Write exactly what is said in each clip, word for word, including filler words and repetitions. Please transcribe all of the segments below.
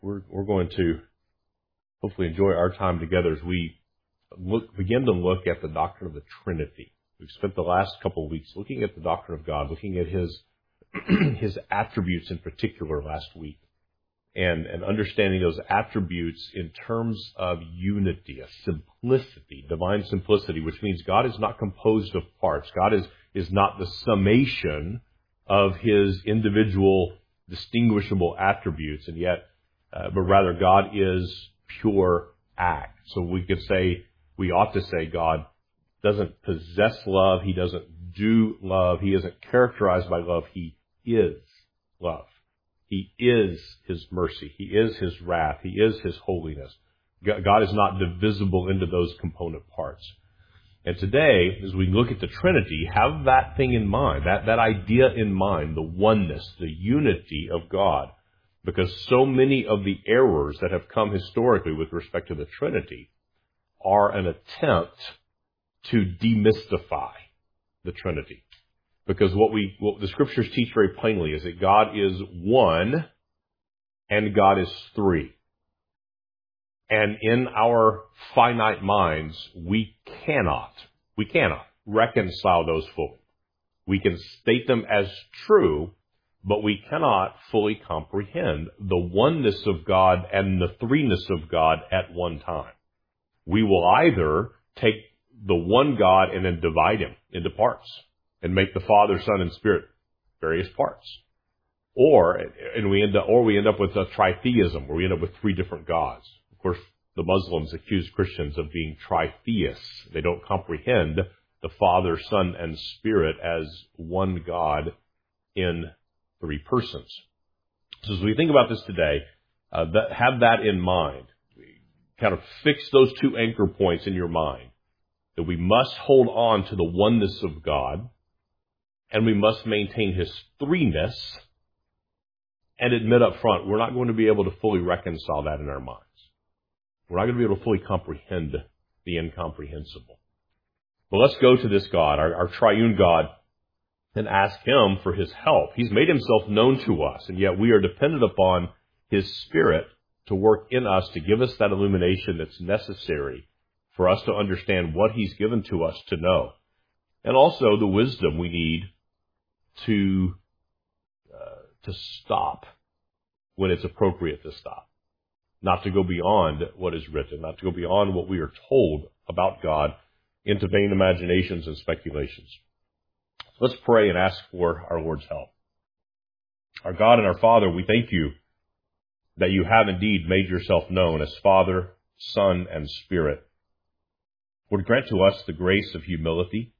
we're we're going to hopefully enjoy our time together as we look begin to look at the doctrine of the Trinity. We've spent the last couple of weeks looking at the doctrine of God, looking at His His attributes in particular last week, and and understanding those attributes in terms of unity, a simplicity, divine simplicity, which means God is not composed of parts. God is is not the summation of His individual distinguishable attributes, and yet, uh, but rather God is pure act. So we could say, we ought to say, God doesn't possess love. He doesn't do love. He isn't characterized by love. He is love. He is His mercy. He is His wrath. He is His holiness. God is not divisible into those component parts. And today, as we look at the Trinity, have that thing in mind, that, that idea in mind, the oneness, the unity of God. Because so many of the errors that have come historically with respect to the Trinity are an attempt to demystify the Trinity. Because what we, what the Scriptures teach very plainly is that God is one and God is three. And in our finite minds, we cannot, we cannot reconcile those fully. We can state them as true, but we cannot fully comprehend the oneness of God and the threeness of God at one time. We will either take the one God and then divide Him into parts and make the Father, Son, and Spirit various parts. Or, and we end up, or we end up with a tritheism, where we end up with three different gods. Of course, the Muslims accuse Christians of being tritheists. They don't comprehend the Father, Son, and Spirit as one God in three persons. So as we think about this today, uh, that, have that in mind. Kind of fix those two anchor points in your mind. That we must hold on to the oneness of God, and we must maintain His threeness, and admit up front, we're not going to be able to fully reconcile that in our minds. We're not going to be able to fully comprehend the incomprehensible. But let's go to this God, our, our triune God, and ask Him for His help. He's made Himself known to us, and yet we are dependent upon His Spirit to work in us to give us that illumination that's necessary for us to understand what He's given to us to know. And also the wisdom we need to, uh, to stop when it's appropriate to stop. Not to go beyond what is written, not to go beyond what we are told about God into vain imaginations and speculations. Let's pray and ask for our Lord's help. Our God and our Father, we thank You that You have indeed made Yourself known as Father, Son, and Spirit. Lord, grant to us the grace of humility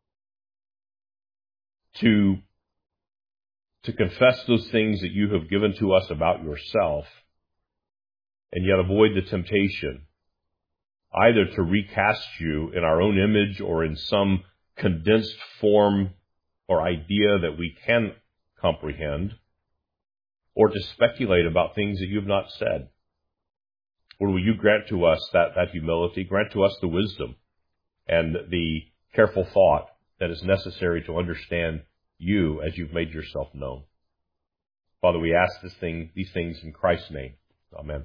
to, to confess those things that You have given to us about Yourself, and yet avoid the temptation either to recast You in our own image or in some condensed form or idea that we can comprehend, or to speculate about things that You have not said. Lord, will You grant to us that, that humility, grant to us the wisdom and the careful thought that is necessary to understand You as You've made Yourself known. Father, we ask this thing, these things in Christ's name. Amen.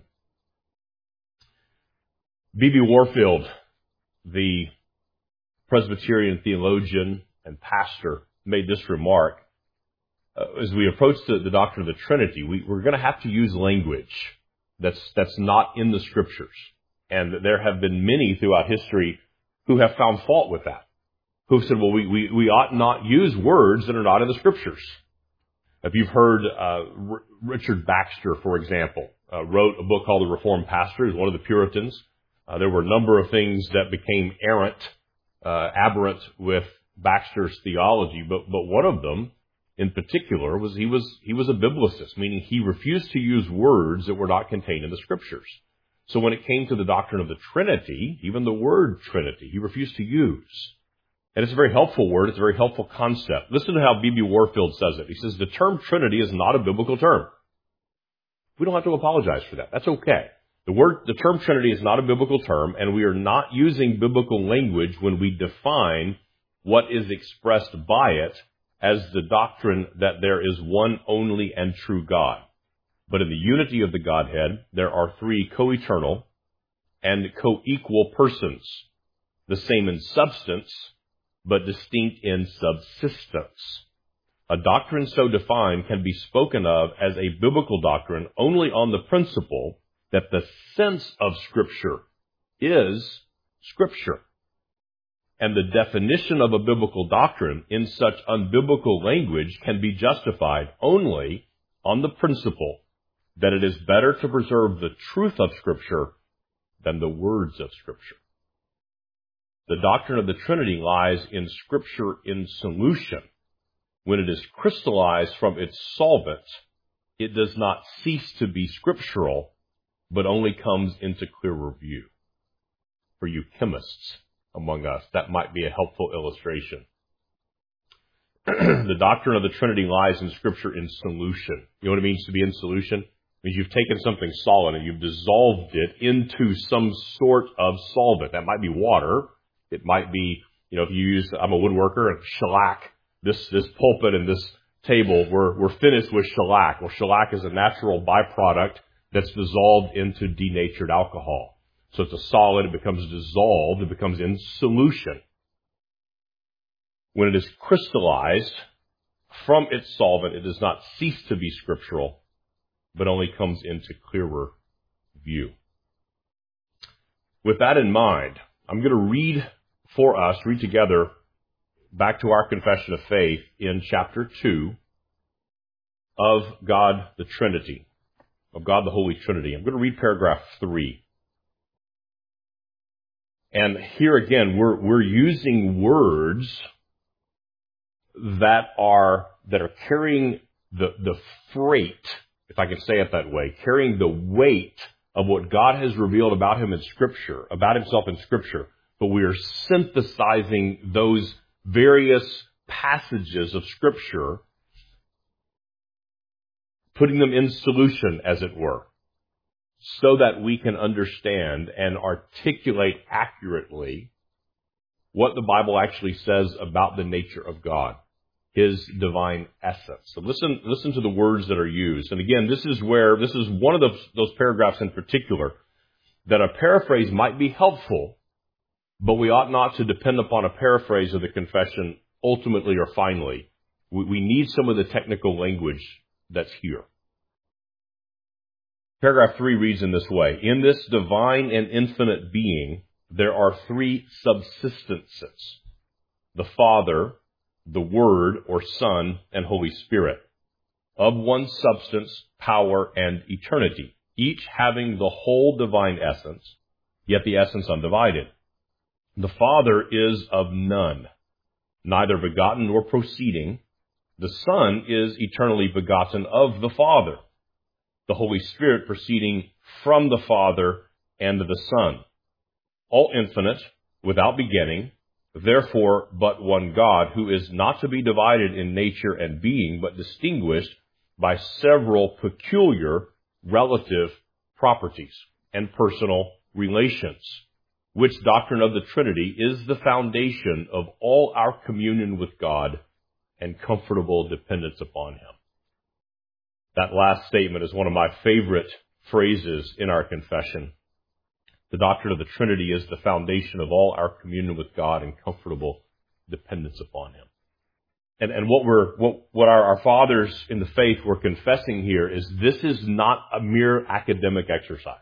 B B Warfield, the Presbyterian theologian and pastor, made this remark. Uh, as we approach the, the doctrine of the Trinity, we, we're going to have to use language that's, that's not in the Scriptures. And there have been many throughout history who have found fault with that. Who have said, well, we, we, we ought not use words that are not in the Scriptures. If you've heard, uh, R- Richard Baxter, for example, uh, wrote a book called The Reformed Pastor. He's one of the Puritans. Uh, there were a number of things that became errant, uh, aberrant with Baxter's theology, but, but one of them in particular was he was, he was a biblicist, meaning he refused to use words that were not contained in the Scriptures. So when it came to the doctrine of the Trinity, even the word Trinity, he refused to use. And it's a very helpful word. It's a very helpful concept. Listen to how B B Warfield says it. He says, the term Trinity is not a biblical term. We don't have to apologize for that. That's okay. The word, the term Trinity is not a biblical term, and we are not using biblical language when we define what is expressed by it as the doctrine that there is one only and true God. But in the unity of the Godhead, there are three co-eternal and co-equal persons, the same in substance, but distinct in subsistence. A doctrine so defined can be spoken of as a biblical doctrine only on the principle that the sense of Scripture is Scripture. And the definition of a biblical doctrine in such unbiblical language can be justified only on the principle that it is better to preserve the truth of Scripture than the words of Scripture. The doctrine of the Trinity lies in Scripture in solution. When it is crystallized from its solvent, it does not cease to be scriptural, but only comes into clearer view. For you chemists among us, that might be a helpful illustration. The doctrine of the Trinity lies in Scripture in solution. You know what it means to be in solution? It means you've taken something solid and you've dissolved it into some sort of solvent. That might be water. It might be, you know, if you use, I'm a woodworker, and shellac. This, this pulpit and this table, we're, we're finished with shellac. Well, shellac is a natural byproduct that's dissolved into denatured alcohol. So it's a solid, it becomes dissolved, it becomes in solution. When it is crystallized from its solvent, it does not cease to be scriptural, but only comes into clearer view. With that in mind, I'm going to read for us, read together, back to our confession of faith in chapter two of God the Trinity, of God the Holy Trinity. I'm going to read paragraph three. And here again, we're, we're using words that are, that are carrying the, the freight, if I can say it that way, carrying the weight of what God has revealed about Him in Scripture, about Himself in Scripture, but we are synthesizing those various passages of Scripture, putting them in solution, as it were, so that we can understand and articulate accurately what the Bible actually says about the nature of God, His divine essence. So listen, listen to the words that are used. And again, this is where, this is one of those, those paragraphs in particular that a paraphrase might be helpful, but we ought not to depend upon a paraphrase of the confession ultimately or finally. We, we need some of the technical language that's here. Paragraph three reads in this way: in this divine and infinite being, there are three subsistences: the Father, the Word or Son, and Holy Spirit, of one substance, power, and eternity, each having the whole divine essence, yet the essence undivided. The Father is of none, neither begotten nor proceeding. The Son is eternally begotten of the Father, the Holy Spirit proceeding from the Father and the Son. All infinite, without beginning, therefore but one God, who is not to be divided in nature and being, but distinguished by several peculiar relative properties and personal relations, which doctrine of the Trinity is the foundation of all our communion with God and comfortable dependence upon Him. That last statement is one of my favorite phrases in our confession. The doctrine of the Trinity is the foundation of all our communion with God and comfortable dependence upon Him. And, and what we're, what, what our, our fathers in the faith were confessing here is this is not a mere academic exercise.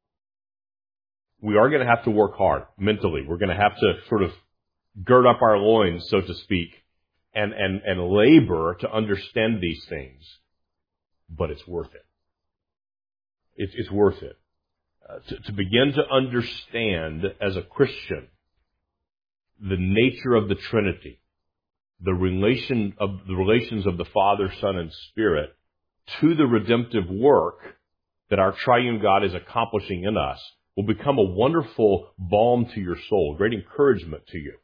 We are going to have to work hard mentally. We're going to have to sort of gird up our loins, so to speak, and, and, and labor to understand these things. But it's worth it. It's, it's worth it. Uh, to, to begin to understand as a Christian the nature of the Trinity, the relation of the relations of the Father, Son, and Spirit to the redemptive work that our triune God is accomplishing in us, will become a wonderful balm to your soul, great encouragement to you.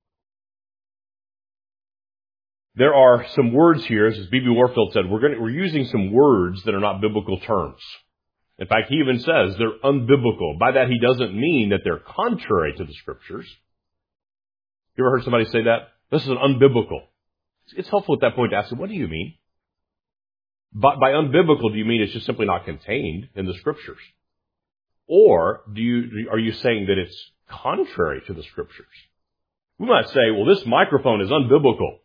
There are some words here, as B B Warfield said, we're going to, we're using some words that are not biblical terms. In fact, he even says they're unbiblical. By that, he doesn't mean that they're contrary to the Scriptures. You ever heard somebody say that? This is an unbiblical. It's helpful at that point to ask them, what do you mean? By, by unbiblical, do you mean it's just simply not contained in the Scriptures? Or do you, are you saying that it's contrary to the Scriptures? We might say, well, this microphone is unbiblical.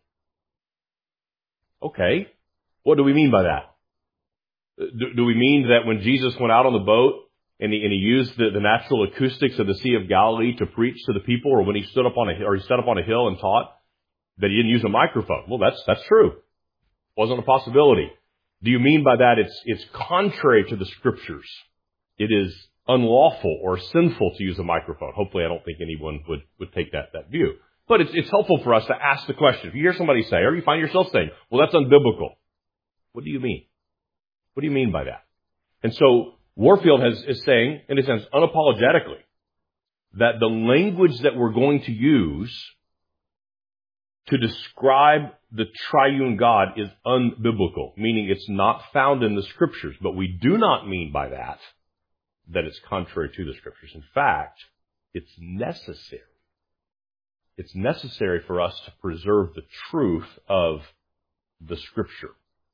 Okay. What do we mean by that? Do, do we mean that when Jesus went out on the boat and he, and he used the, the natural acoustics of the Sea of Galilee to preach to the people, or when he stood up on a, or he stood up on a hill and taught, that he didn't use a microphone? Well, that's, that's true. Wasn't a possibility. Do you mean by that it's, it's contrary to the Scriptures? It is unlawful or sinful to use a microphone. Hopefully I don't think anyone would, would take that, that view. But it's, it's helpful for us to ask the question. If you hear somebody say, or you find yourself saying, well, that's unbiblical. What do you mean? What do you mean by that? And so Warfield has, is saying, in a sense, unapologetically, that the language that we're going to use to describe the triune God is unbiblical, meaning it's not found in the Scriptures. But we do not mean by that that it's contrary to the Scriptures. In fact, it's necessary. It's necessary for us to preserve the truth of the Scripture.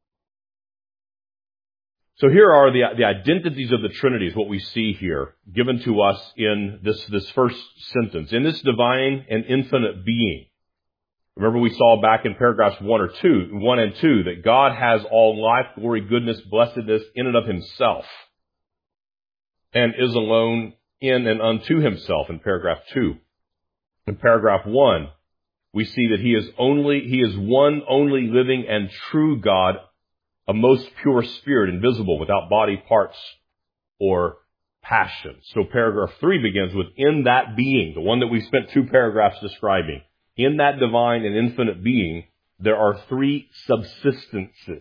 So here are the, the identities of the Trinity, is what we see here, given to us in this, this first sentence. In this divine and infinite being. Remember we saw back in paragraphs one or two, one and two, that God has all life, glory, goodness, blessedness in and of himself, and is alone in and unto himself in paragraph two. In paragraph one, we see that he is only, he is one only living and true God, a most pure spirit, invisible, without body, parts, or passions. So paragraph three begins with, in that being, the one that we spent two paragraphs describing. In that divine and infinite being, there are three subsistences.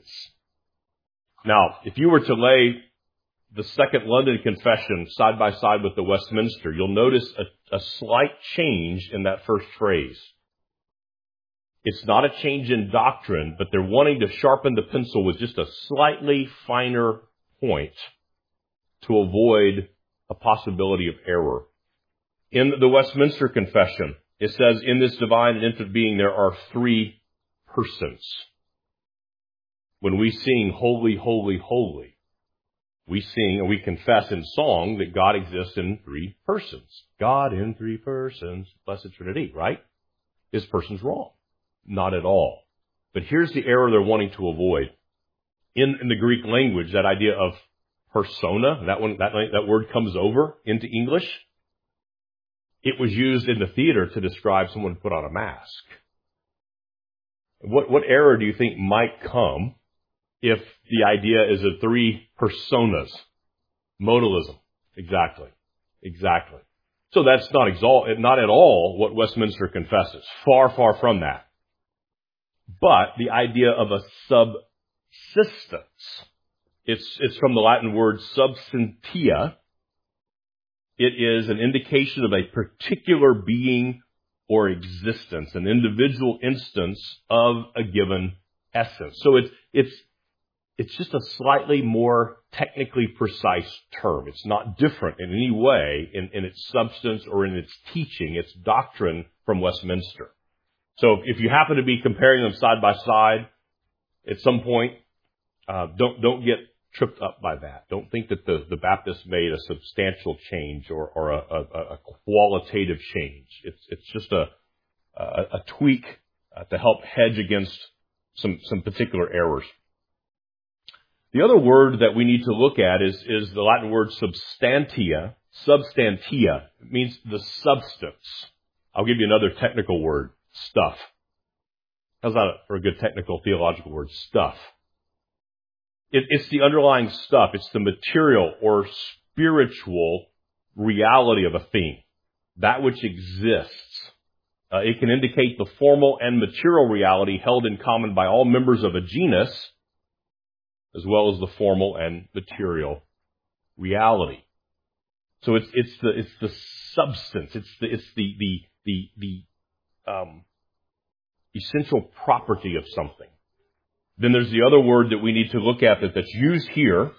Now, if you were to lay the Second London Confession side by side with the Westminster, you'll notice a, a slight change in that first phrase. It's not a change in doctrine, but they're wanting to sharpen the pencil with just a slightly finer point to avoid a possibility of error. In the Westminster Confession, it says, in this divine and infinite being, there are three persons. When we sing, holy, holy, holy, we sing and we confess in song that God exists in three persons. God in three persons, Blessed Trinity, right? Is persons wrong? Not at all. But here's the error they're wanting to avoid. In, in the Greek language, that idea of persona, that one, that, that word comes over into English. It was used in the theater to describe someone who put on a mask. What, what error do you think might come if the idea is of three personas? Modalism. Exactly. Exactly. So that's not exalt, not at all what Westminster confesses. Far, far from that. But the idea of a subsistence, it's, it's from the Latin word substantia. It is an indication of a particular being or existence, an individual instance of a given essence. So it's, it's, it's just a slightly more technically precise term. It's not different in any way in, in its substance or in its teaching, its doctrine from Westminster. So if you happen to be comparing them side by side at some point, uh, don't, don't get tripped up by that. Don't think that the, the Baptists made a substantial change or, or a, a, a qualitative change. It's, it's just a, a, a tweak uh, to help hedge against some, some particular errors. The other word that we need to look at is, is the Latin word substantia. Substantia. It means the substance. I'll give you another technical word. Stuff. How's that for a good technical theological word? Stuff. It, it's the underlying stuff. It's the material or spiritual reality of a thing. That which exists. Uh, it can indicate the formal and material reality held in common by all members of a genus, as well as the formal and material reality. So it's, it's the, it's the substance. It's the, it's the, the, the, the, um, essential property of something. Then there's the other word that we need to look at that, that's used here,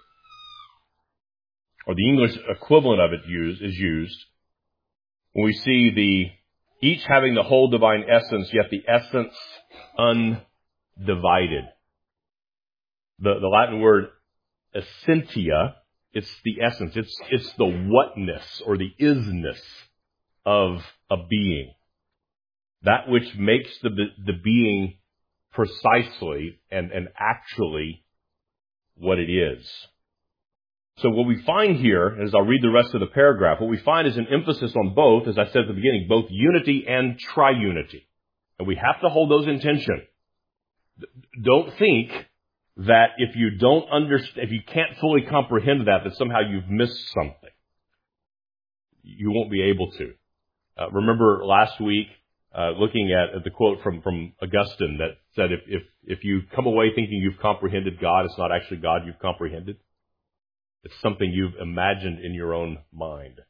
or the English equivalent of it used, is used, when we see the, each having the whole divine essence, yet the essence undivided. The, the Latin word essentia, it's the essence. It's, it's the whatness or the isness of a being. That which makes the, the being precisely and, and actually what it is. So what we find here, as I'll read the rest of the paragraph, what we find is an emphasis on both, as I said at the beginning, both unity and triunity. And we have to hold those in tension. Don't think that if you don't understand, if you can't fully comprehend that, that somehow you've missed something. You won't be able to. Uh, remember last week, uh, looking at, at the quote from, from Augustine that said, if, if, if you come away thinking you've comprehended God, it's not actually God you've comprehended. It's something you've imagined in your own mind.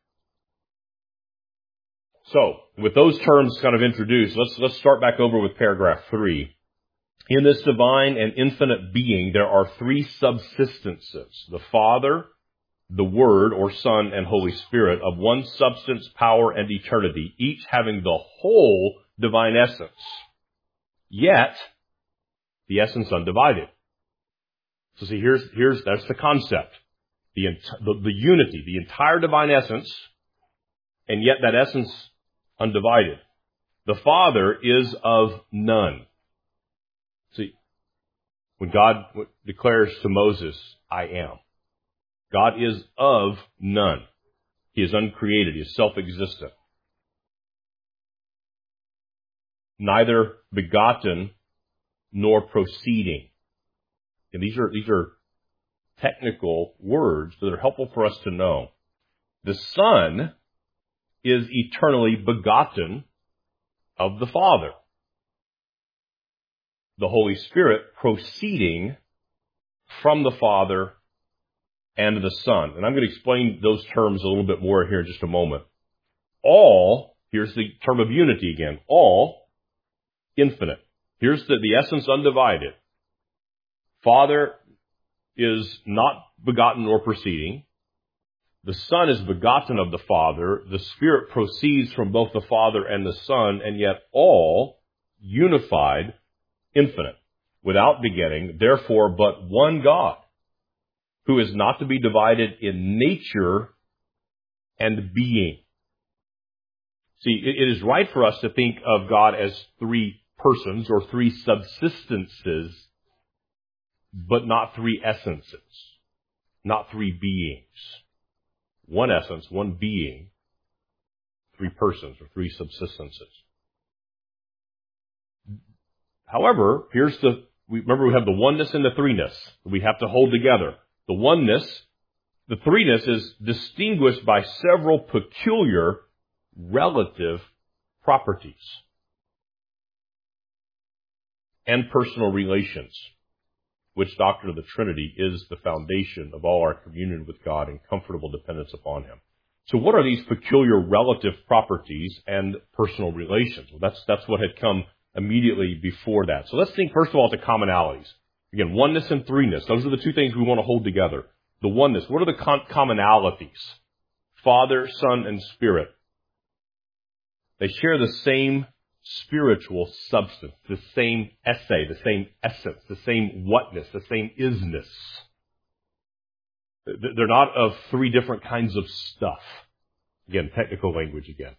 So, with those terms kind of introduced, let's, let's start back over with paragraph three. In this divine and infinite being, there are three subsistences. The Father, the Word, or Son, and Holy Spirit, of one substance, power, and eternity, each having the whole divine essence. Yet, the essence undivided. So see, here's, here's, that's the concept. The, the, the unity, the entire divine essence, and yet that essence undivided. The Father is of none. See, when God declares to Moses, I am, God is of none. He is uncreated. He is self-existent. Neither begotten nor proceeding. And these are, these are technical words that are helpful for us to know. The Son is eternally begotten of the Father. The Holy Spirit proceeding from the Father and the Son. And I'm going to explain those terms a little bit more here in just a moment. All, here's the term of unity again, all infinite. Here's the, the essence undivided. Father is not begotten or proceeding. The Son is begotten of the Father. The Spirit proceeds from both the Father and the Son, and yet all unified, infinite, without beginning, therefore but one God, who is not to be divided in nature and being. See, it is right for us to think of God as three persons or three subsistences, but not three essences, not three beings. One essence, one being, three persons or three subsistences. However, here's the, we, remember we have the oneness and the threeness that we have to hold together. The oneness, the threeness is distinguished by several peculiar relative properties and personal relations, which doctrine of the Trinity is the foundation of all our communion with God and comfortable dependence upon Him. So what are these peculiar relative properties and personal relations? Well, that's, that's what had come immediately before that. So let's think first of all to commonalities. Again, oneness and threeness. Those are the two things we want to hold together. The oneness. What are the con- commonalities? Father, Son, and Spirit. They share the same spiritual substance, the same essay, the same essence, the same whatness, the same isness. They're not of three different kinds of stuff. Again, technical language again.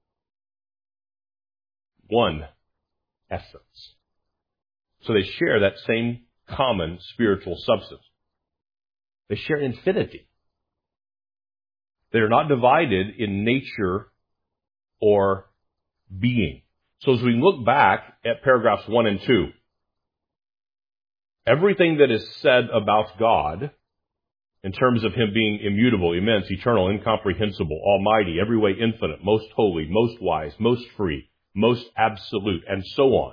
One essence. So they share that same common spiritual substance. They share infinity. They are not divided in nature or being. So as we look back at paragraphs one and two, everything that is said about God in terms of Him being immutable, immense, eternal, incomprehensible, almighty, every way infinite, most holy, most wise, most free, most absolute, and so on.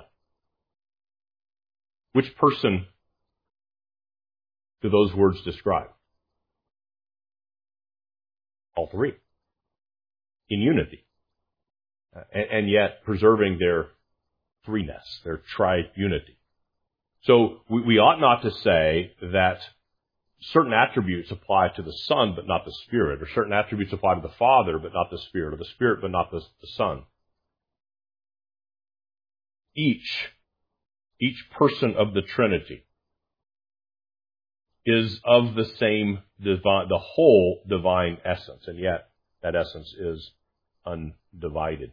Which person do those words describe? All three. In unity. And, and yet preserving their threeness, their triunity. So we, we ought not to say that certain attributes apply to the Son but not the Spirit, or certain attributes apply to the Father but not the Spirit, or the Spirit but not the, the Son. Each, each person of the Trinity is of the same divine, the whole divine essence, and yet that essence is undivided.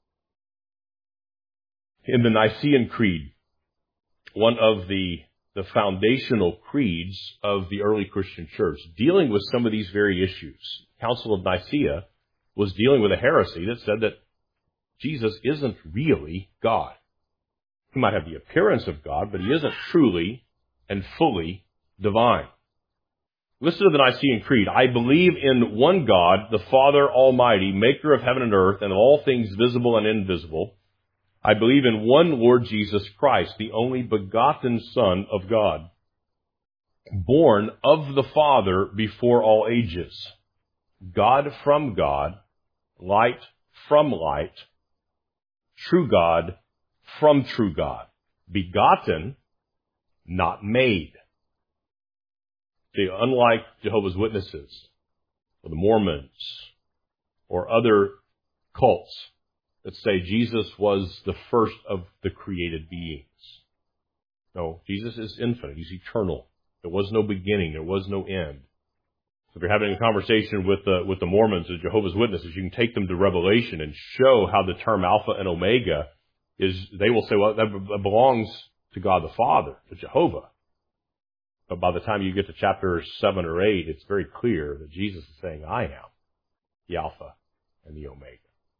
In the Nicene Creed, one of the, the foundational creeds of the early Christian church, dealing with some of these very issues, Council of Nicaea was dealing with a heresy that said that Jesus isn't really God. He might have the appearance of God, but he isn't truly and fully divine. Listen to the Nicene Creed. I believe in one God, the Father Almighty, maker of heaven and earth, and of all things visible and invisible. I believe in one Lord Jesus Christ, the only begotten Son of God, born of the Father before all ages, God from God, light from light, true God from true God, begotten, not made. See, unlike Jehovah's Witnesses, or the Mormons, or other cults that say Jesus was the first of the created beings. No, Jesus is infinite. He's eternal. There was no beginning. There was no end. So if you're having a conversation with the, with the Mormons or Jehovah's Witnesses, you can take them to Revelation and show how the term Alpha and Omega is, they will say, well, that belongs to God the Father, to Jehovah. But by the time you get to chapter seven or eight, it's very clear that Jesus is saying, I am the Alpha and the Omega.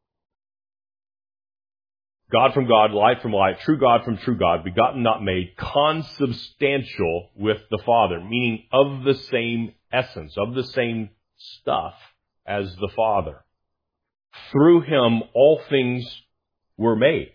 God from God, light from light, true God from true God, begotten, not made, consubstantial with the Father, meaning of the same essence, of the same stuff as the Father. Through him, all things were made.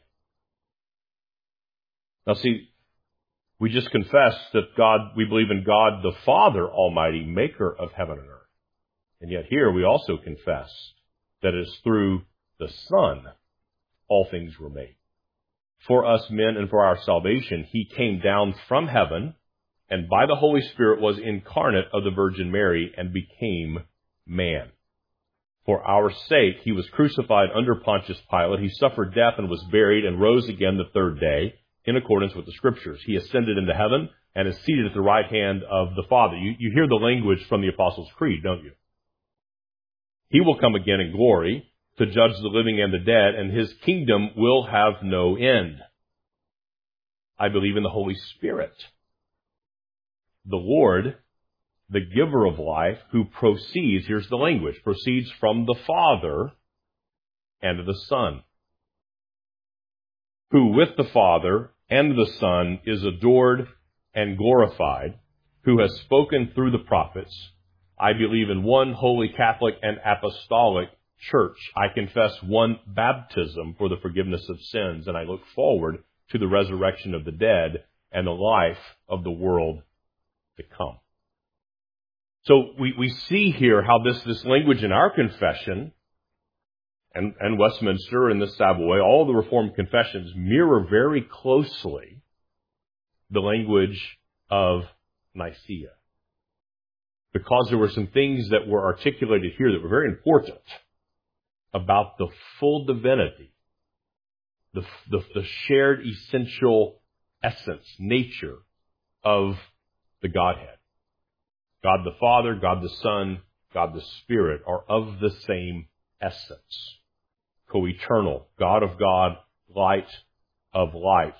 Now see, we just confessed that God, we believe in God the Father Almighty, maker of heaven and earth. And yet here we also confess that it is through the Son all things were made. For us men and for our salvation, he came down from heaven and by the Holy Spirit was incarnate of the Virgin Mary and became man. For our sake, he was crucified under Pontius Pilate. He suffered death and was buried and rose again the third day in accordance with the Scriptures. He ascended into heaven and is seated at the right hand of the Father. You, you hear the language from the Apostles' Creed, don't you? He will come again in glory to judge the living and the dead, and his kingdom will have no end. I believe in the Holy Spirit, the Lord, the giver of life, who proceeds, here's the language, proceeds from the Father and the Son, who with the Father and the Son is adored and glorified, who has spoken through the prophets. I believe in one holy Catholic and apostolic Church. I confess one baptism for the forgiveness of sins, and I look forward to the resurrection of the dead and the life of the world to come. So we, we see here how this, this language in our confession and, and Westminster and the Savoy, all the Reformed confessions mirror very closely the language of Nicaea. Because there were some things that were articulated here that were very important about the full divinity, the, the, the shared essential essence, nature of the Godhead. God the Father, God the Son, God the Spirit are of the same essence. Co-eternal, God of God, light of light.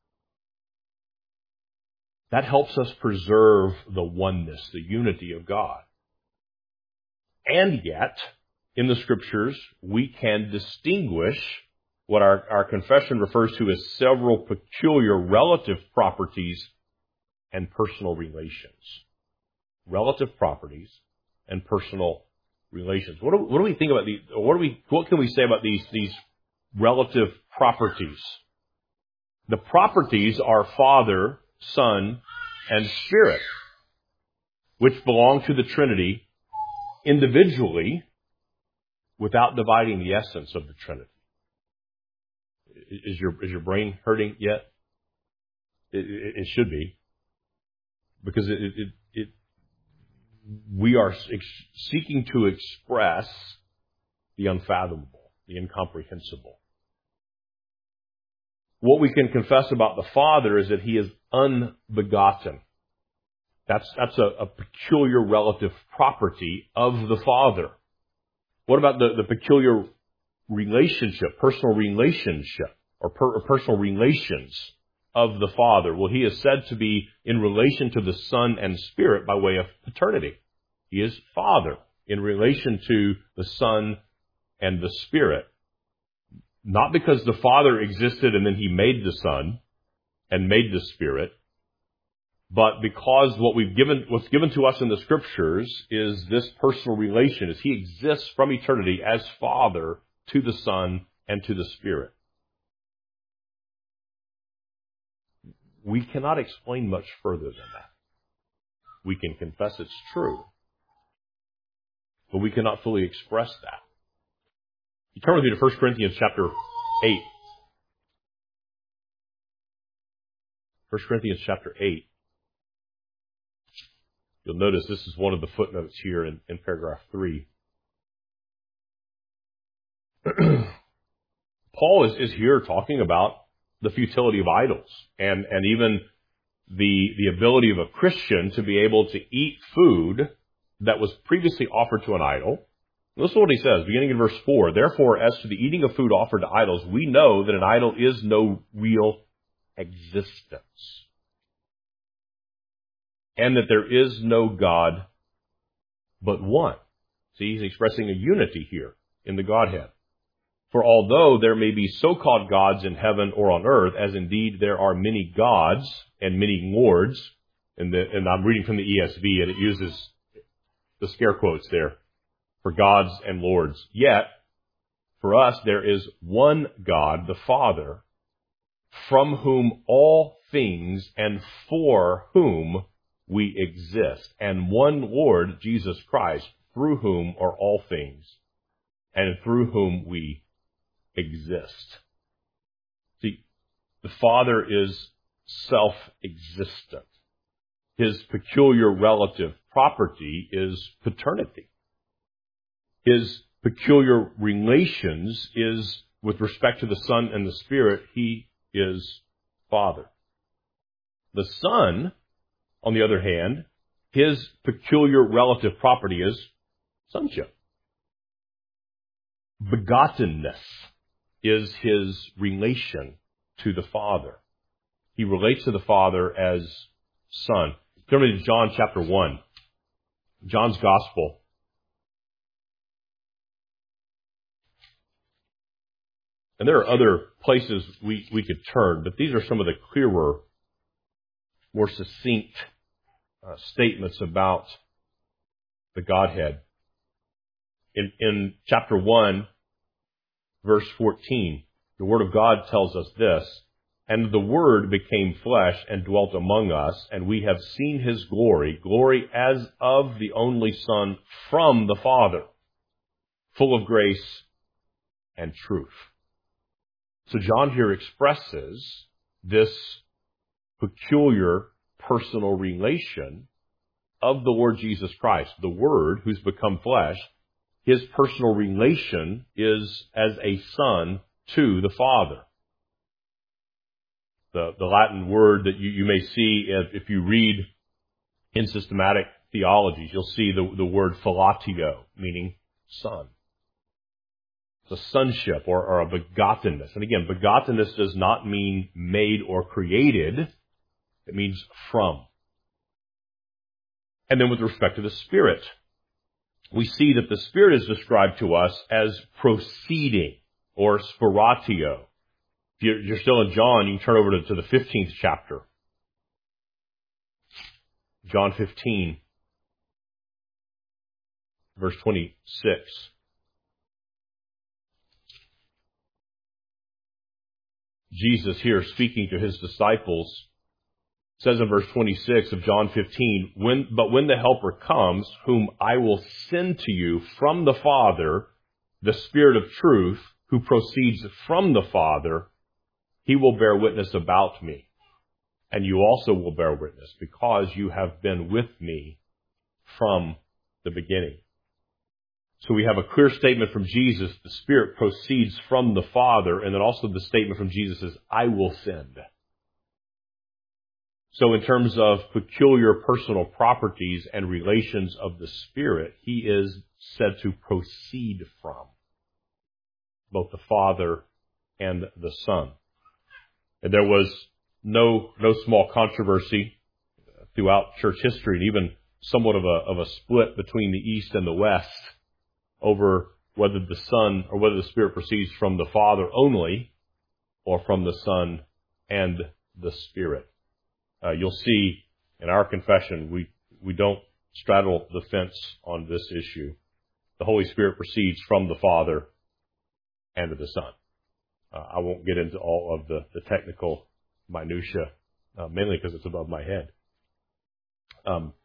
That helps us preserve the oneness, the unity of God. And yet, in the Scriptures, we can distinguish what our, our confession refers to as several peculiar relative properties and personal relations. Relative properties and personal relations. What do, what do we think about these? What do we? What can we say about these these relative properties? The properties are Father, Son, and Spirit, which belong to the Trinity individually, without dividing the essence of the Trinity. Is your is your brain hurting yet? It, it, it should be, because it, it, it we are ex- seeking to express the unfathomable, the incomprehensible. What we can confess about the Father is that he is unbegotten. That's, that's a, a peculiar relative property of the Father. What about the, the peculiar relationship, personal relationship, or, per, or personal relations of the Father? Well, he is said to be in relation to the Son and Spirit by way of paternity. He is Father in relation to the Son and the Spirit. Not because the Father existed and then he made the Son and made the Spirit, but because what we've given, what's given to us in the Scriptures is this personal relation, as he exists from eternity as Father to the Son and to the Spirit. We cannot explain much further than that. We can confess it's true, but we cannot fully express that. You turn with me to First Corinthians chapter eight. First Corinthians chapter eight. You'll notice this is one of the footnotes here in, in paragraph three. Paul is, is here talking about the futility of idols and, and even the, the ability of a Christian to be able to eat food that was previously offered to an idol. Listen to what he says, beginning in verse four. Therefore, as to the eating of food offered to idols, we know that an idol is no real existence, and that there is no God but one. See, he's expressing a unity here in the Godhead. For although there may be so-called gods in heaven or on earth, as indeed there are many gods and many lords, and, the, and I'm reading from the E S V, and it uses the scare quotes there, for gods and lords. Yet, for us, there is one God, the Father, from whom all things and for whom we exist, and one Lord, Jesus Christ, through whom are all things, and through whom we exist. See, the Father is self-existent. His peculiar relative property is paternity. His peculiar relations is with respect to the Son and the Spirit. He is Father. The Son, on the other hand, his peculiar relative property is sonship. Begottenness is his relation to the Father. He relates to the Father as Son. Turn to John chapter one. John's Gospel. And there are other places we, we could turn, but these are some of the clearer, more succinct uh, statements about the Godhead. In, in chapter one, verse fourteen, the Word of God tells us this, and the Word became flesh and dwelt among us, and we have seen his glory, glory as of the only Son from the Father, full of grace and truth. So John here expresses this peculiar personal relation of the Lord Jesus Christ, the Word who's become flesh. His personal relation is as a son to the Father. The, the Latin word that you, you may see if, if you read in systematic theologies, you'll see the, the word philatio, meaning son. It's a sonship or, or a begottenness. And again, begottenness does not mean made or created. It means from. And then with respect to the Spirit, we see that the Spirit is described to us as proceeding or spiratio. If you're, you're still in John, you can turn over to, to the fifteenth chapter. John fifteen, verse twenty-six. Jesus here speaking to his disciples says in verse twenty-six of John fifteen, when, but when the Helper comes, whom I will send to you from the Father, the Spirit of truth, who proceeds from the Father, he will bear witness about me. And you also will bear witness, because you have been with me from the beginning. So we have a clear statement from Jesus, the Spirit proceeds from the Father, and then also the statement from Jesus is, I will send. So in terms of peculiar personal properties and relations of the Spirit, he is said to proceed from both the Father and the Son. And there was no, no small controversy throughout church history, and even somewhat of a, of a split between the East and the West over whether the Son or whether the Spirit proceeds from the Father only or from the Son and the Spirit. Uh, you'll see in our confession, we, we don't straddle the fence on this issue. The Holy Spirit proceeds from the Father and of the Son. Uh, I won't get into all of the, the technical minutia, uh, mainly because it's above my head. Um,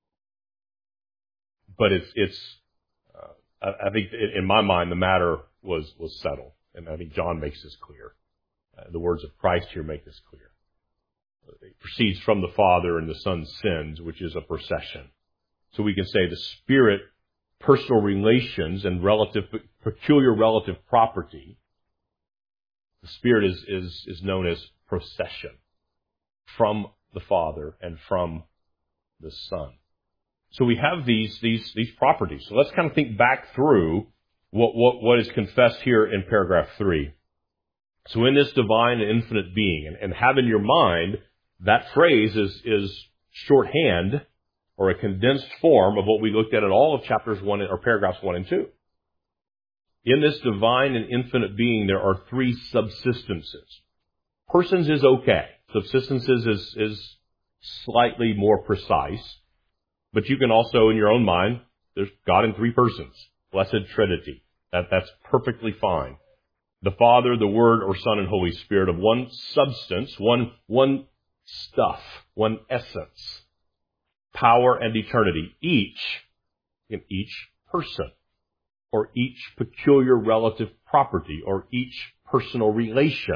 but it's, it's, uh, I, I think in my mind the matter was, was settled. And I think John makes this clear. Uh, the words of Christ here make this clear. It proceeds from the Father and the Son sends, which is a procession. So we can say the Spirit, personal relations and relative, peculiar relative property, the Spirit is, is, is known as procession from the Father and from the Son. So we have these, these, these properties. So let's kind of think back through what, what, what is confessed here in paragraph three. So in this divine and infinite being, and, and have in your mind, that phrase is, is shorthand or a condensed form of what we looked at in all of chapters one or paragraphs one and two. In this divine and infinite being, there are three subsistences. Persons is okay. Subsistences is, is slightly more precise. But you can also, in your own mind, there's God in three persons. Blessed Trinity. That, that's perfectly fine. The Father, the Word, or Son, and Holy Spirit of one substance, one, one stuff, one essence, power and eternity, each in each person, or each peculiar relative property, or each personal relation,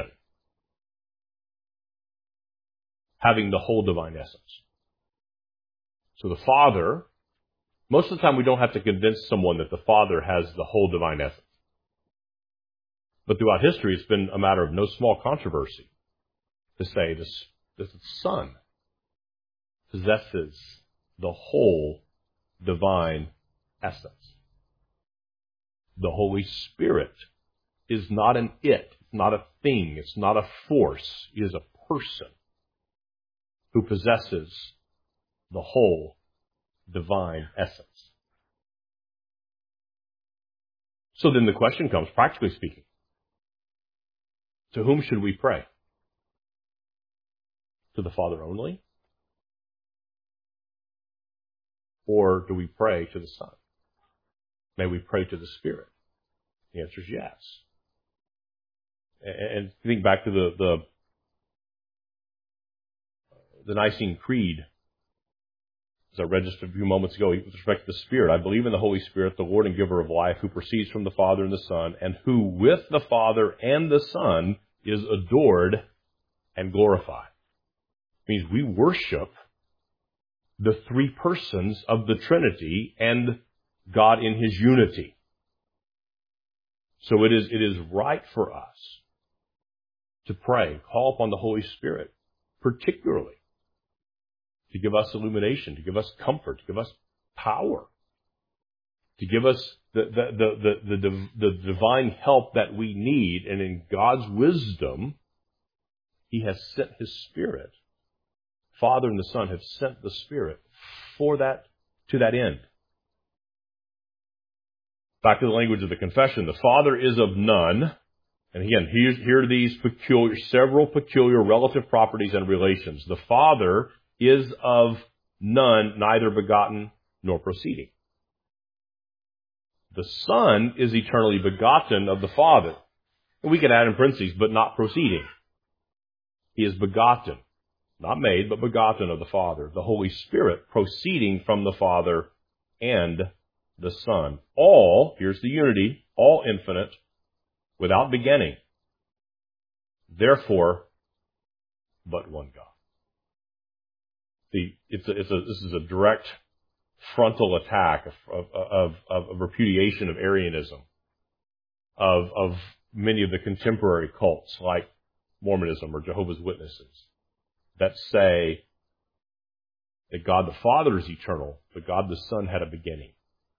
having the whole divine essence. So the Father, most of the time we don't have to convince someone that the Father has the whole divine essence. But throughout history, it's been a matter of no small controversy to say this, this Son possesses the whole divine essence. The Holy Spirit is not an it, it's not a thing, it's not a force. It is a person who possesses the whole divine essence. So then the question comes, practically speaking, to whom should we pray? To the Father only? Or do we pray to the Son? May we pray to the Spirit? The answer is yes. And think back to the, the, the Nicene Creed, as I read just a few moments ago, with respect to the Spirit. I believe in the Holy Spirit, the Lord and giver of life, who proceeds from the Father and the Son, and who with the Father and the Son is adored and glorified. It means we worship the three persons of the Trinity and God in His unity. So it is, it is right for us to pray, call upon the Holy Spirit, particularly to give us illumination, to give us comfort, to give us power, to give us the, the, the, the, the, the divine help that we need. And in God's wisdom, He has sent His Spirit. Father and the Son have sent the Spirit for that, to that end. Back to the language of the confession. The Father is of none. And again, here, here are these peculiar, several peculiar relative properties and relations. The Father is of none, neither begotten nor proceeding. The Son is eternally begotten of the Father. And we could add in parentheses, but not proceeding. He is begotten, not made, but begotten of the Father. The Holy Spirit proceeding from the Father and the Son. All, here's the unity, all infinite, without beginning. Therefore, but one God. The, it's a, it's a, this is a direct frontal attack of, of, of, of repudiation of Arianism, of, of many of the contemporary cults like Mormonism or Jehovah's Witnesses that say that God the Father is eternal, but God the Son had a beginning.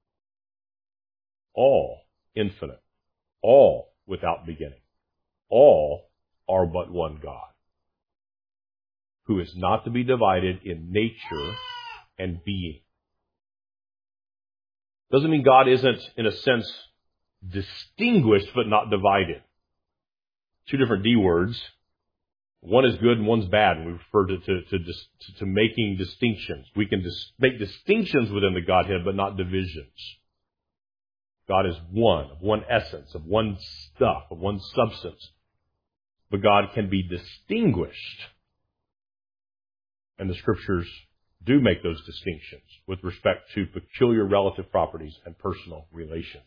All infinite. All without beginning. All are but one God, who is not to be divided in nature and being. Doesn't mean God isn't, in a sense, distinguished but not divided. Two different D words. One is good and one's bad, and we refer to, to, to, to, to making distinctions. We can dis- make distinctions within the Godhead, but not divisions. God is one, of one essence, of one stuff, of one substance. But God can be distinguished. And the Scriptures do make those distinctions with respect to peculiar relative properties and personal relations.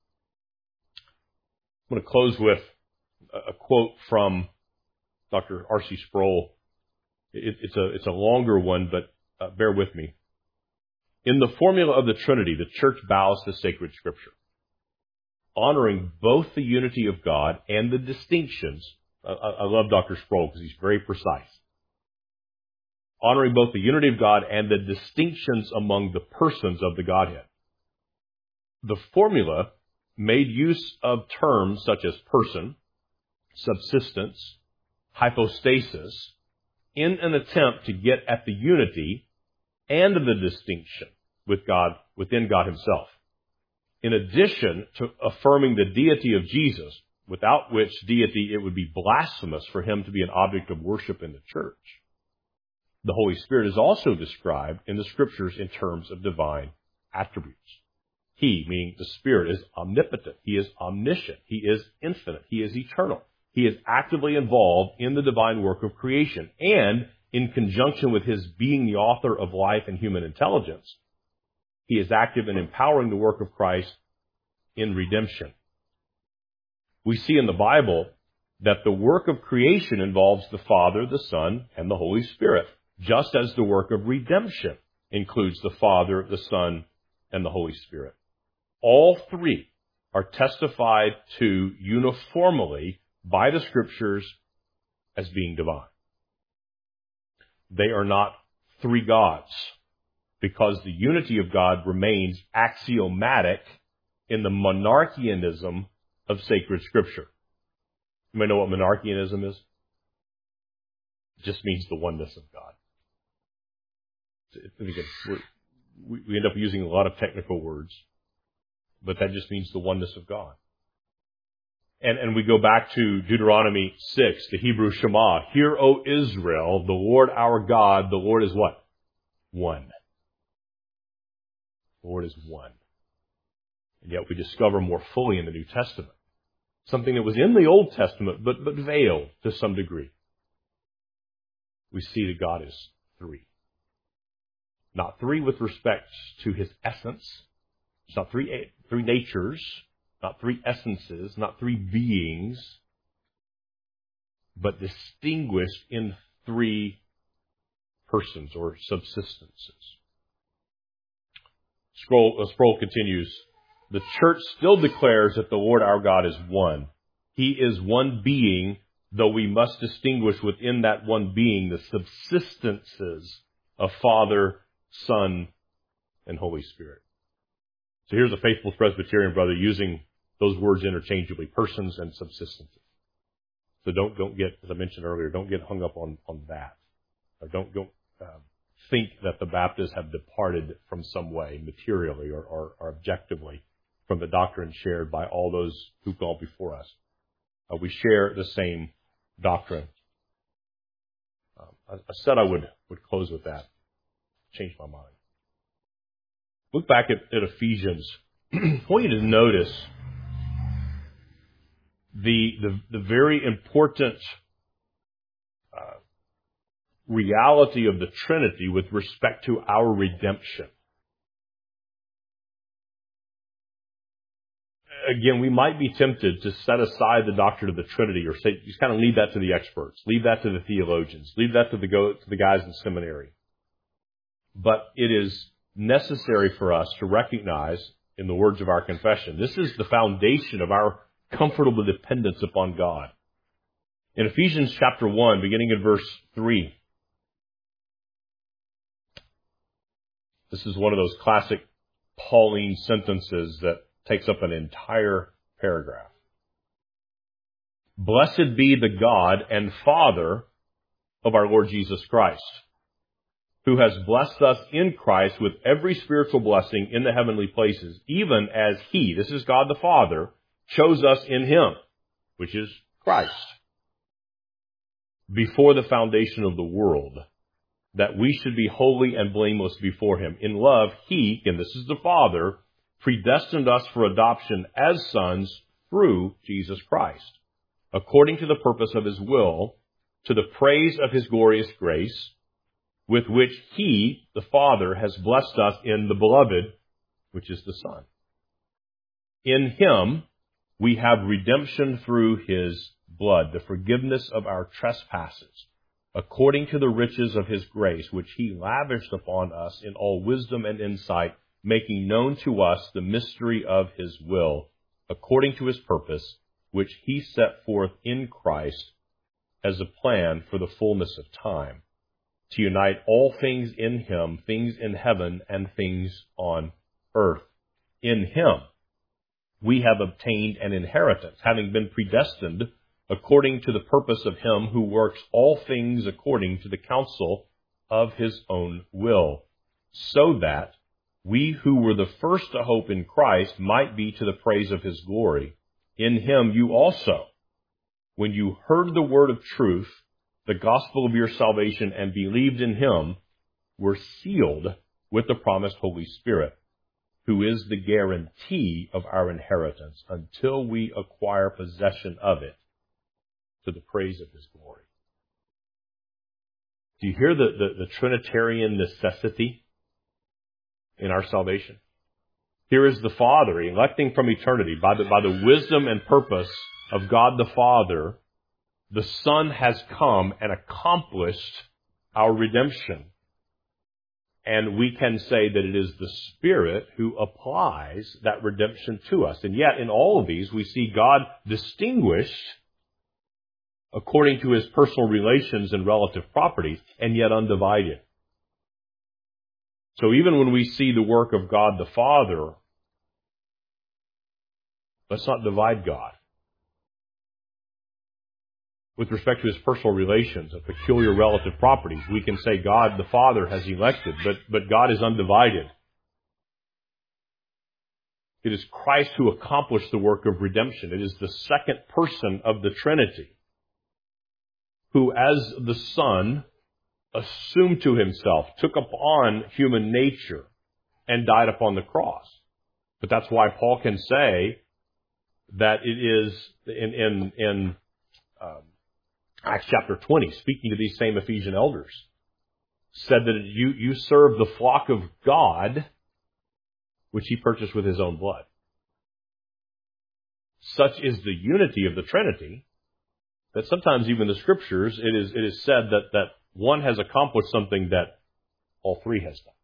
I'm going to close with a quote from Doctor R C Sproul. It, it's a it's a longer one, but uh, bear with me. In the formula of the Trinity, the Church bows to sacred Scripture, honoring both the unity of God and the distinctions. I, I love Doctor Sproul because he's very precise. Honoring both the unity of God and the distinctions among the persons of the Godhead. The formula made use of terms such as person, subsistence, hypostasis, in an attempt to get at the unity and the distinction with God, within God Himself. In addition to affirming the deity of Jesus, without which deity it would be blasphemous for Him to be an object of worship in the church. The Holy Spirit is also described in the Scriptures in terms of divine attributes. He, meaning the Spirit, is omnipotent. He is omniscient. He is infinite. He is eternal. He is actively involved in the divine work of creation. And in conjunction with His being the author of life and human intelligence, He is active in empowering the work of Christ in redemption. We see in the Bible that the work of creation involves the Father, the Son, and the Holy Spirit, just as the work of redemption includes the Father, the Son, and the Holy Spirit. All three are testified to uniformly by the Scriptures as being divine. They are not three gods, because the unity of God remains axiomatic in the monarchianism of sacred Scripture. You may know what monarchianism is? It just means the oneness of God. We end up using a lot of technical words, but that just means the oneness of God. And, and we go back to Deuteronomy six, the Hebrew Shema. Hear, O Israel, the Lord our God, the Lord is what? One. The Lord is one. And yet we discover more fully in the New Testament something that was in the Old Testament, but, but veiled to some degree. We see that God is three. Not three with respect to His essence. It's not three, three natures, not three essences, not three beings, but distinguished in three persons or subsistences. Sproul, uh, Sproul continues, the church still declares that the Lord our God is one. He is one being, though we must distinguish within that one being the subsistences of Father, Son, and Holy Spirit. So here's a faithful Presbyterian brother using those words interchangeably, persons and subsistences. So don't don't get, as I mentioned earlier, don't get hung up on, on that. Or don't, don't uh, think that the Baptists have departed from some way, materially or, or, or objectively, from the doctrine shared by all those who've gone before us. Uh, we share the same doctrine. Um, I, I said I would, would close with that. Changed my mind. Look back at, at Ephesians. I want you to notice the, the, the very important uh, reality of the Trinity with respect to our redemption. Again, we might be tempted to set aside the doctrine of the Trinity or say, just kind of leave that to the experts, leave that to the theologians, leave that to the, go, to the guys in seminary. But it is necessary for us to recognize, in the words of our confession, this is the foundation of our comfortable dependence upon God. In Ephesians chapter one, beginning in verse three, This is one of those classic Pauline sentences that takes up an entire paragraph. Blessed be the God and Father of our Lord Jesus Christ, who has blessed us in Christ with every spiritual blessing in the heavenly places, even as He, this is God the Father, chose us in Him, which is Christ, before the foundation of the world, that we should be holy and blameless before Him. In love, He, and this is the Father, predestined us for adoption as sons through Jesus Christ, according to the purpose of His will, to the praise of His glorious grace, with which He, the Father, has blessed us in the Beloved, which is the Son. In Him we have redemption through His blood, the forgiveness of our trespasses, according to the riches of His grace, which He lavished upon us in all wisdom and insight, making known to us the mystery of His will, according to His purpose, which He set forth in Christ as a plan for the fullness of time, to unite all things in Him, things in heaven and things on earth. In Him we have obtained an inheritance, having been predestined according to the purpose of Him who works all things according to the counsel of His own will, so that we who were the first to hope in Christ might be to the praise of His glory. In Him you also, when you heard the word of truth, the gospel of your salvation, and believed in Him, were sealed with the promised Holy Spirit, who is the guarantee of our inheritance until we acquire possession of it, to the praise of His glory. Do you hear the, the, the Trinitarian necessity in our salvation? Here is the Father electing from eternity by the, by the wisdom and purpose of God the Father. The Son has come and accomplished our redemption. And we can say that it is the Spirit who applies that redemption to us. And yet in all of these we see God distinguished according to His personal relations and relative properties, and yet undivided. So even when we see the work of God the Father, let's not divide God. With respect to His personal relations and peculiar relative properties, we can say God the Father has elected, but, but God is undivided. It is Christ who accomplished the work of redemption. It is the second person of the Trinity who, as the Son, assumed to Himself, took upon human nature, and died upon the cross. But that's why Paul can say that it is, in, in, in um, Acts chapter twenty, speaking to these same Ephesian elders, said that you, you serve the flock of God, which He purchased with His own blood. Such is the unity of the Trinity, that sometimes even the Scriptures, it is, it is said that, that one has accomplished something that all three has done.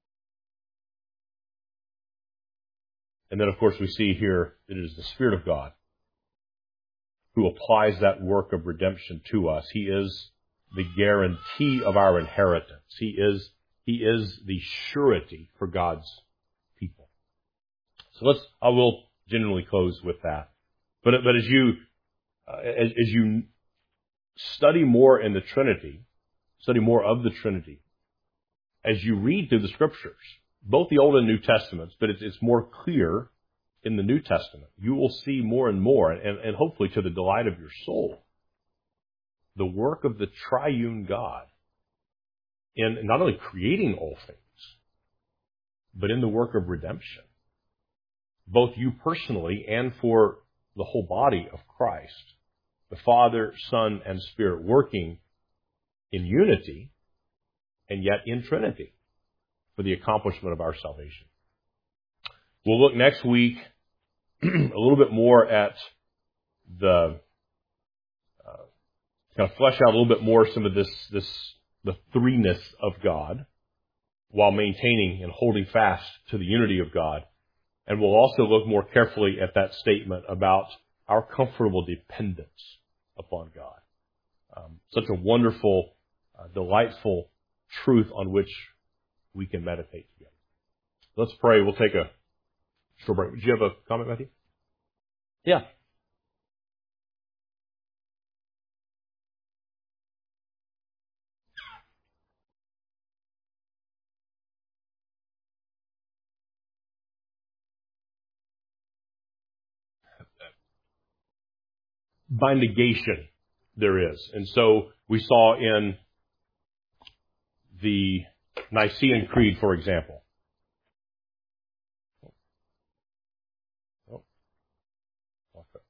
And then, of course, we see here that it is the Spirit of God who applies that work of redemption to us. He is the guarantee of our inheritance. He is, He is the surety for God's people. So let's, I will generally close with that. But, but as you, uh, as, as you study more in the Trinity, study more of the Trinity, as you read through the Scriptures, both the Old and New Testaments, but it's, it's more clear in the New Testament, you will see more and more, and, and hopefully to the delight of your soul, the work of the triune God in not only creating all things, but in the work of redemption, both you personally and for the whole body of Christ, the Father, Son, and Spirit working in unity and yet in Trinity for the accomplishment of our salvation. We'll look next week a little bit more at the, uh, kind of flesh out a little bit more some of this, this, the threeness of God, while maintaining and holding fast to the unity of God. And we'll also look more carefully at that statement about our comfortable dependence upon God. Um, such a wonderful, uh, delightful truth on which we can meditate together. let's pray. We'll take a short break. Did you have a comment, Matthew? Yeah. By negation, there is. And so we saw in the Nicene Creed, for example. Oh. Okay.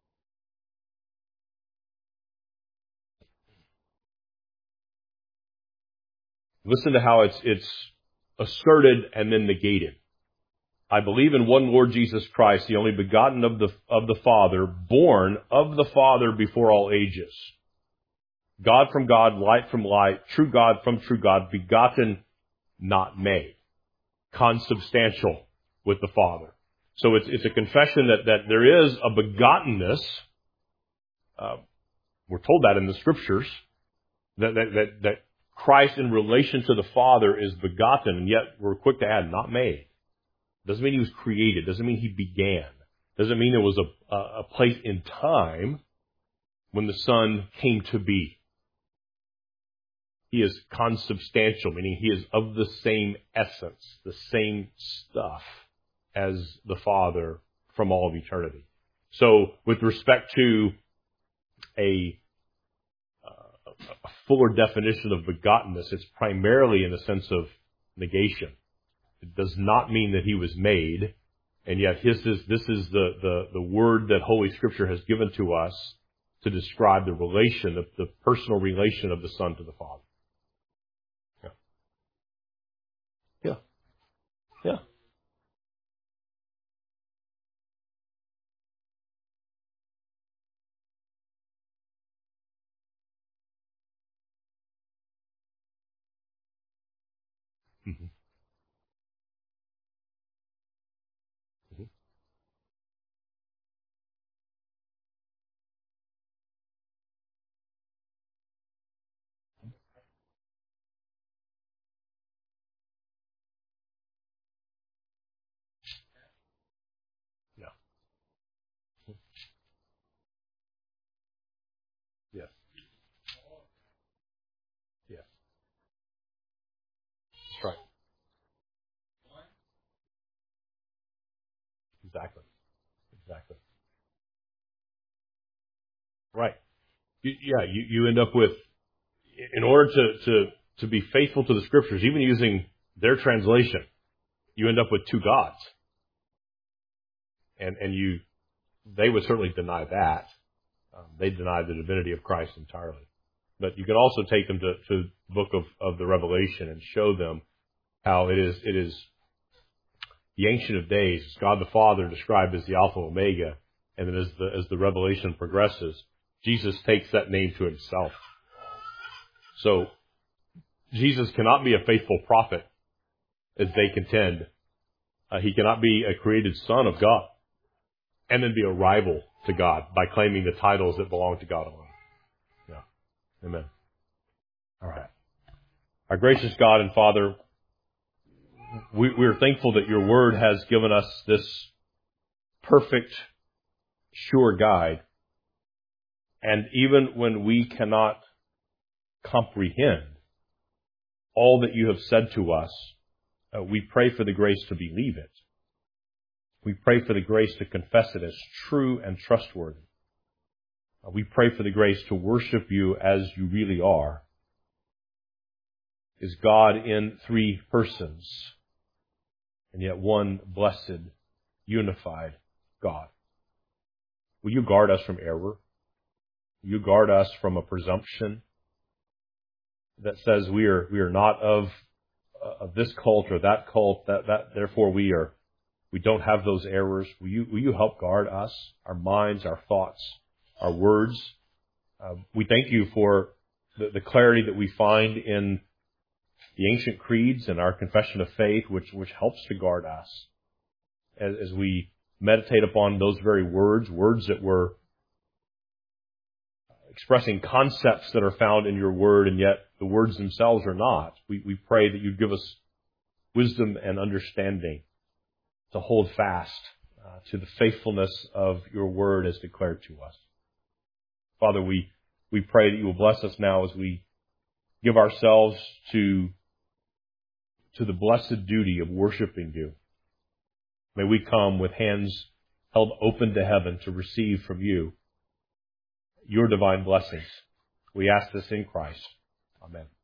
Listen to how it's it's asserted and then negated. I believe in one Lord Jesus Christ, the only begotten of the of the Father, born of the Father before all ages. God from God, light from light, true God from true God, begotten, not made. Consubstantial with the Father. So it's it's a confession that, that there is a begottenness. Uh, we're told that in the Scriptures, that, that, that, that Christ in relation to the Father is begotten, and yet we're quick to add, not made. Doesn't mean he was created. Doesn't mean he began. Doesn't mean there was a, a, a place in time when the Son came to be. He is consubstantial, meaning he is of the same essence, the same stuff as the Father from all of eternity. So with respect to a, uh, a fuller definition of begottenness, it's primarily in the sense of negation. It does not mean that he was made, and yet his is, this is the, the, the word that Holy Scripture has given to us to describe the relation, the, the personal relation of the Son to the Father. Yeah. Yeah. Yeah. Mm-hmm. Mm-hmm. Yeah. Yes. Yes. That's right. Exactly. Exactly. Right. You, yeah, you, you end up with, in order to, to, to be faithful to the Scriptures, even using their translation, you end up with two gods. And, and you, they would certainly deny that. Um, they deny the divinity of Christ entirely. But you can also take them to, to the book of, of the Revelation and show them how it is, it is the Ancient of Days, God the Father described as the Alpha Omega, and then as the, as the Revelation progresses, Jesus takes that name to himself. So, Jesus cannot be a faithful prophet, as they contend. Uh, he cannot be a created son of God, and then be a rival to God by claiming the titles that belong to God alone. Yeah. Amen. All right. Our gracious God and Father, we, we're thankful that your word has given us this perfect, sure guide. And even when we cannot comprehend all that you have said to us, uh, we pray for the grace to believe it. We pray for the grace to confess it as true and trustworthy. Uh, we pray for the grace to worship you as you really are, is God in three persons, and yet one blessed, unified God. Will you guard us from error? Will you guard us from a presumption that says we are we are not of uh, of this cult or that cult, that that therefore we are we don't have those errors? Will you will you help guard us, our minds, our thoughts, our words? Uh, we thank you for the, the clarity that we find in the ancient creeds and our confession of faith, which which helps to guard us as, as we meditate upon those very words, words that were expressing concepts that are found in your word, and yet the words themselves are not. We, we pray that you'd give us wisdom and understanding to hold fast uh, to the faithfulness of your word as declared to us. Father, we, we pray that you will bless us now as we give ourselves to, to the blessed duty of worshiping you. May we come with hands held open to heaven to receive from you your divine blessings. We ask this in Christ. Amen.